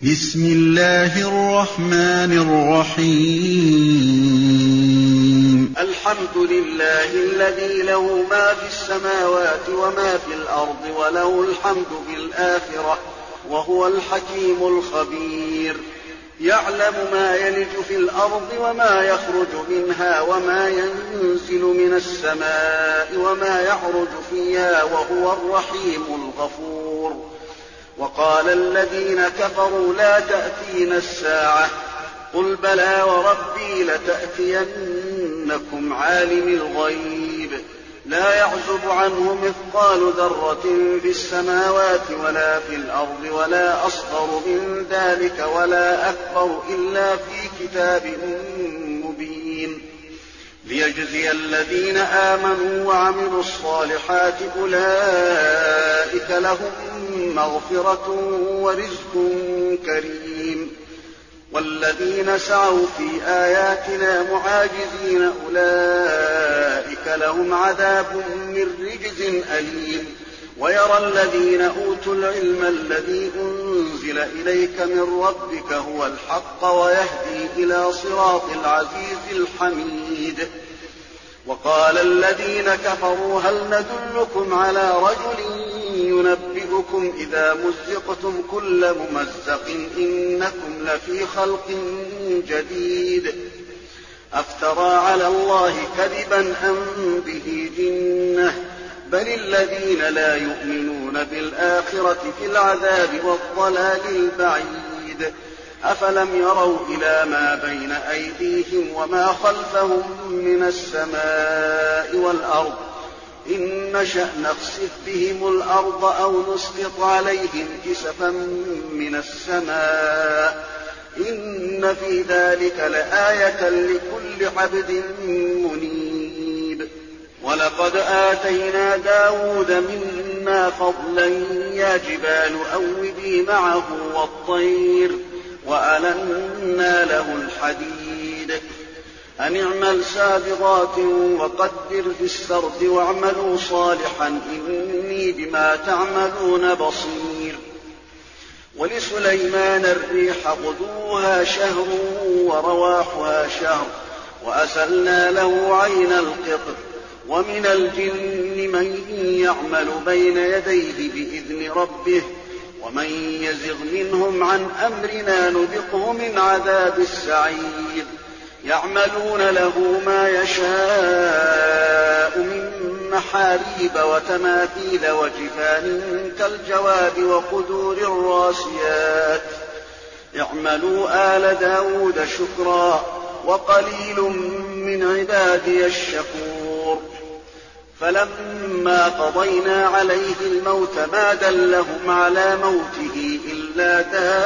بسم الله الرحمن الرحيم الحمد لله الذي له ما في السماوات وما في الأرض وله الحمد في الآخرة وهو الحكيم الخبير. يعلم ما يلج في الأرض وما يخرج منها وما ينزل من السماء وما يعرج فيها وهو الرحيم الغفور. وقال الذين كفروا لا تأتينا الساعة قل بلى وربي لتأتينكم عالم الغيب لا يعزب عنه مثقال ذرة في السماوات ولا في الأرض ولا أصغر من ذلك ولا أكبر إلا في كتاب مبين ليجزي الذين آمنوا وعملوا الصالحات أولئك لهم مغفرة ورزق كريم. والذين سعوا في آياتنا معاجزين أولئك لهم عذاب من رجز أليم. ويرى الذين أوتوا العلم الذي أنزل إليك من ربك هو الحق ويهدي إلى صراط العزيز الحميد. وقال الذين كفروا هل ندلكم على رجل ينبئكم إذا مزقتم كل ممزق إنكم لفي خلق جديد أفترى على الله كذبا أم به جنة بل الذين لا يؤمنون بالآخرة في العذاب والضلال البعيد. أفلم يروا إلى ما بين أيديهم وما خلفهم من السماء والأرض إن نشأ نخسف بهم الأرض أو نسقط عليهم كسفا من السماء إن في ذلك لآية لكل عبد منيب. ولقد آتينا داود منا فضلا يا جبال أوبي معه والطير وألنا له الحديد أن اعمل سابغات وقدر في السرد واعملوا صالحا إني بما تعملون بصير. ولسليمان الريح غدوها شهر ورواحها شهر وأسلنا له عين القطر. ومن الجن من يعمل بين يديه بإذن ربه ومن يزغ منهم عن أمرنا نذقه من عذاب السعير. يعملون له ما يشاء من محاريب وتماثيل وجفان كالجواب وقدور الراسيات اعملوا آل داود شكرا وقليل من عبادي الشكور. فلما قضينا عليه الموت ما دلهم على موته إلا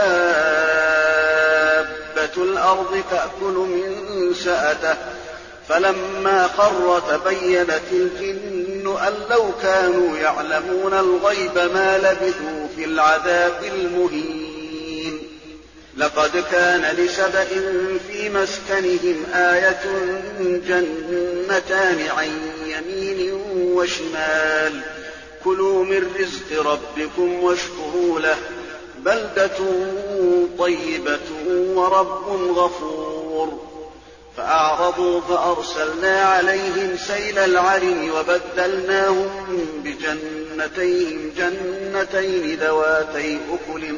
دابة الأرض تأكل من سأته فلما خر تبينت الجن أن لو كانوا يعلمون الغيب ما لبثوا في العذاب المهين. لقد كان لسبإ في مسكنهم آية جنتان عن يمين وشمال كلوا من رزق ربكم واشكروا له بلدة طيبة ورب غفور. فأعرضوا فأرسلنا عليهم سيل العرم وبدلناهم جنتين ذواتي أكل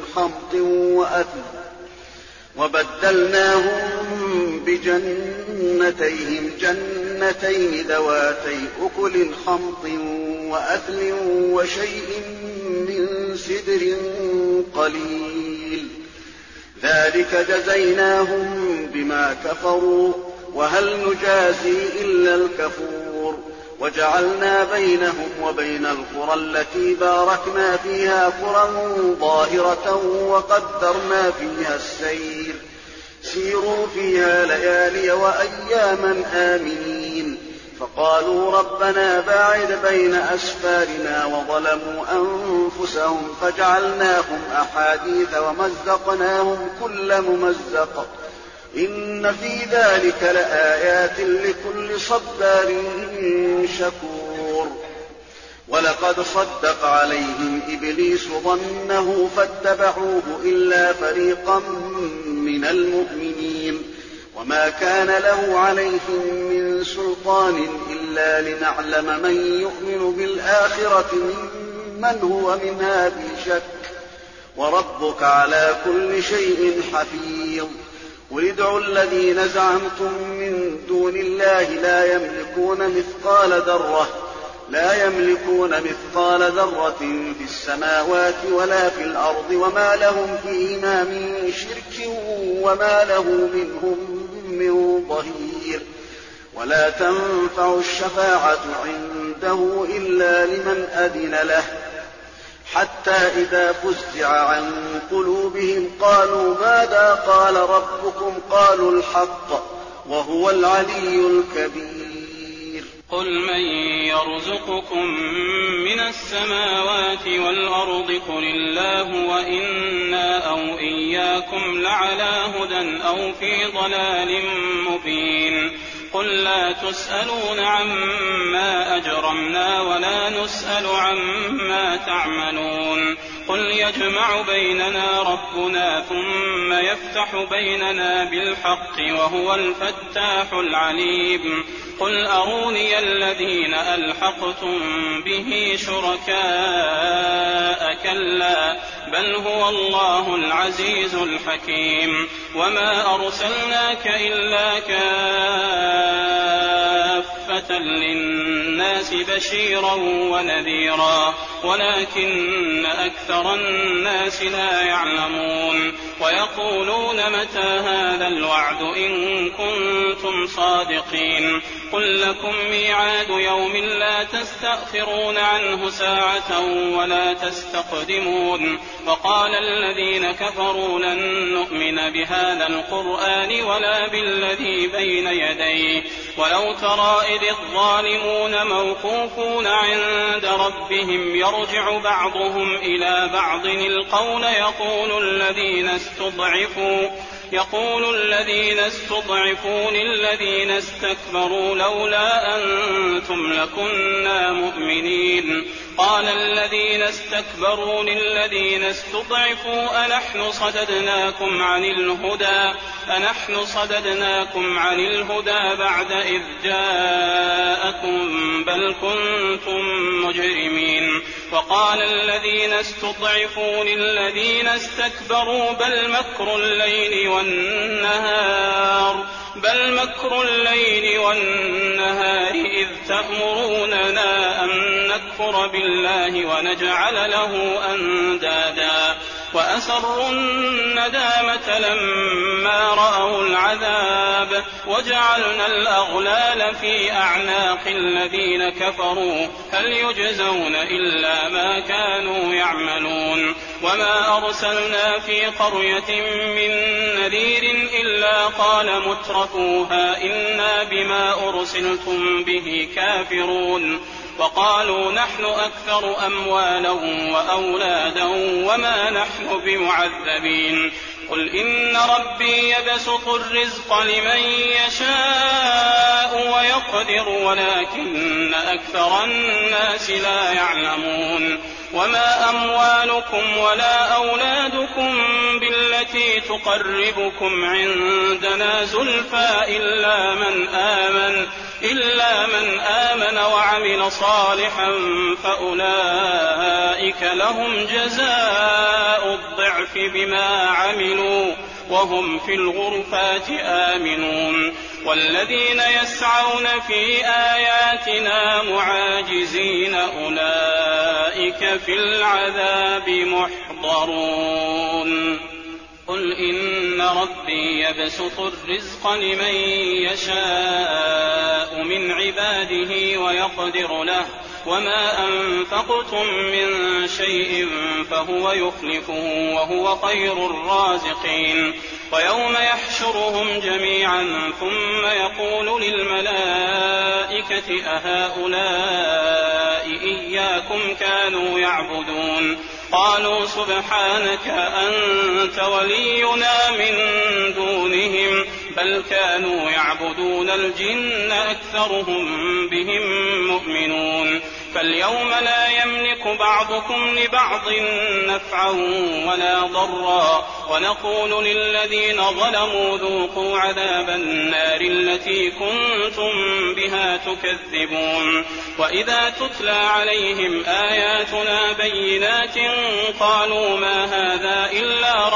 خمط وأثل وشيء من سدر قليل ذلك جزيناهم بما كفروا وهل نجازي إلا الكفور. وجعلنا بينهم وبين القرى التي باركنا فيها قرى ظاهرة وقدرنا فيها السير سيروا فيها ليالي وأياما آمنين. فقالوا ربنا باعد بين أسفارنا وظلموا أنفسهم فجعلناهم أحاديث ومزقناهم كل ممزق إن في ذلك لآيات لكل صبار شكور. ولقد صدق عليهم إبليس ظنه فاتبعوه إلا فريقا من المؤمنين وما كان له عليهم من سلطان إلا لنعلم من يؤمن بالآخرة ممن هو منها في شك وربك على كل شيء حفيظ قل ادعوا الذين زعمتم من دون الله لا يملكون مثقال ذرة في السماوات ولا في الأرض وما لهم فيهما من شرك وما له منهم من ظهير ولا تنفع الشفاعة عنده إلا لمن أذن له حتى إذا فزع عن قلوبهم قالوا ماذا قال ربكم قالوا الحق وهو العلي الكبير قل من يرزقكم من السماوات والأرض قل الله وإنا أو إياكم لعلى هدى أو في ضلال مبين قل لا تسألون عما أجرمنا ولا نسأل عما تعملون قل يجمع بيننا ربنا ثم يفتح بيننا بالحق وهو الفتاح العليم قل أروني الذين ألحقتم به شركاء كلا بل هو الله العزيز الحكيم وما أرسلناك إلا كافة للناس بشيرا ونذيرا ولكن أكثر الناس لا يعلمون ويقولون متى هذا الوعد إن كنتم صادقين قل لكم ميعاد يوم لا تستأخرون عنه ساعة ولا تستقدمون وقال الذين كفروا لن نؤمن بهذا القرآن ولا بالذي بين يديه ولو ترى إذ الظالمون موقوفون عند ربهم يرجع بعضهم إلى بعض القول يقول الذين استضعفوا للذين استكبروا لولا أنتم لكنا مؤمنين قال الذين استكبروا للذين استضعفوا أنحن صددناكم عن الهدى بعد إذ جاءكم بل كنتم مجرمين وقال الذين استضعفوا للذين استكبروا بل مكر الليل والنهار إذ تأمروننا أن نكفر بالله ونجعل له أندادا وأسروا الندامة لما رأوا العذاب وجعلنا الأغلال في أعناق الذين كفروا هل يجزون إلا ما كانوا يعملون وما أرسلنا في قرية من نذير إلا قال مترفوها إنا بما أرسلتم به كافرون وقالوا نحن أكثر أموالا وأولادا وما نحن بمعذبين قل إن ربي يبسط الرزق لمن يشاء ويقدر ولكن أكثر الناس لا يعلمون وما أموالكم ولا أولادكم بالتي تقربكم عندنا زلفى إلا من آمن وعمل صالحا فأولئك لهم جزاء الضعف بما عملوا وهم في الغرفات آمنون والذين يسعون في آياتنا معاجزين أولئك في العذاب محضرون قل إن ربي يبسط الرزق لمن يشاء من عباده ويقدر له وما أنفقتم من شيء فهو يخلفه وهو خير الرازقين ويوم يحشرهم جميعا ثم يقول للملائكة أهؤلاء إياكم كانوا يعبدون قالوا سبحانك أنت ولينا من دونهم بل كانوا يعبدون الجن أكثرهم بهم مؤمنون فاليوم لا يملك بعضكم لبعض نفعا ولا ضرا ونقول للذين ظلموا ذوقوا عذاب النار التي كنتم بها تكذبون وإذا تتلى عليهم آياتنا بينات قالوا ما هذا إلا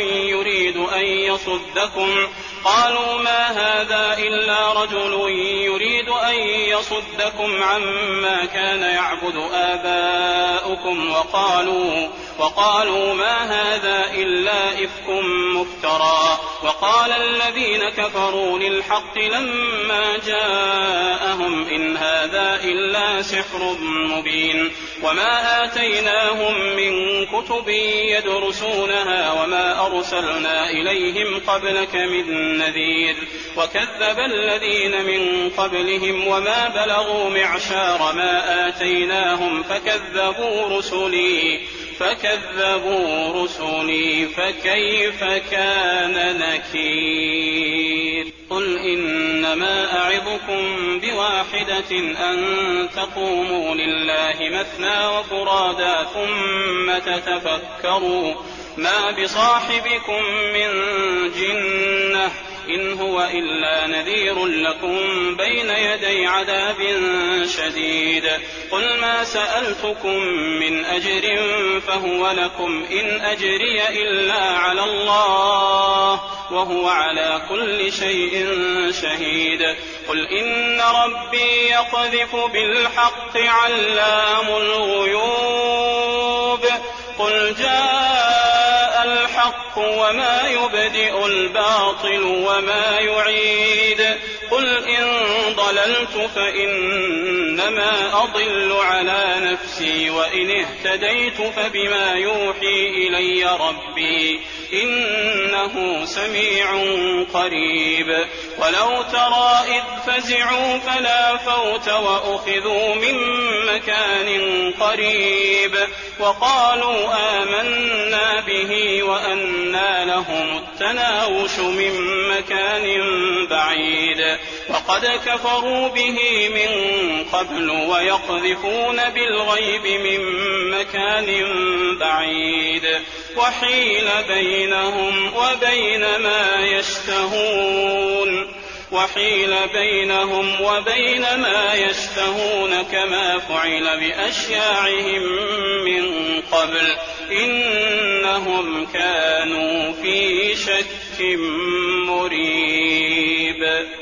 رجل يريد أن يصدكم عما كان يعبد آباؤكم وقالوا ما هذا إلا إفك مفترى وقال الذين كفروا للحق لما جاءهم إن هذا إلا سحر مبين وما آتيناهم من كتب يدرسونها وما أرسلنا إليهم قبلك من نذير وكذب الذين من قبلهم وما بلغوا معشار ما آتيناهم فكذبوا رسلي فكيف كان نكير قل إنما أعظكم بواحدة أن تقوموا لله مثنى وفرادا ثم تتفكروا ما بصاحبكم من جنة إن هو إلا نذير لكم بين يدي عذاب شديد قل ما سألتكم من أجر فهو لكم إن أجري إلا على الله وهو على كل شيء شهيد قل إن ربي يقذف بالحق علام الغيوب قل جاء الحق وما يبدئ الباطل وما يعيد قل إن ضللت فإنما أضل على نفسي وإن اهتديت فبما يوحي إلي ربي إنه سميع قريب ولو ترى إذ فزعوا فلا فوت وأخذوا من مكان قريب وقالوا آمنا به وأنى لهم التناوش من مكان بعيد وقد كفروا به من قبل ويقذفون بالغيب من مكان بعيد وحيل بينهم وبين ما يشتهون كما فعل بأشياعهم من قبل إنهم كانوا في شك مريب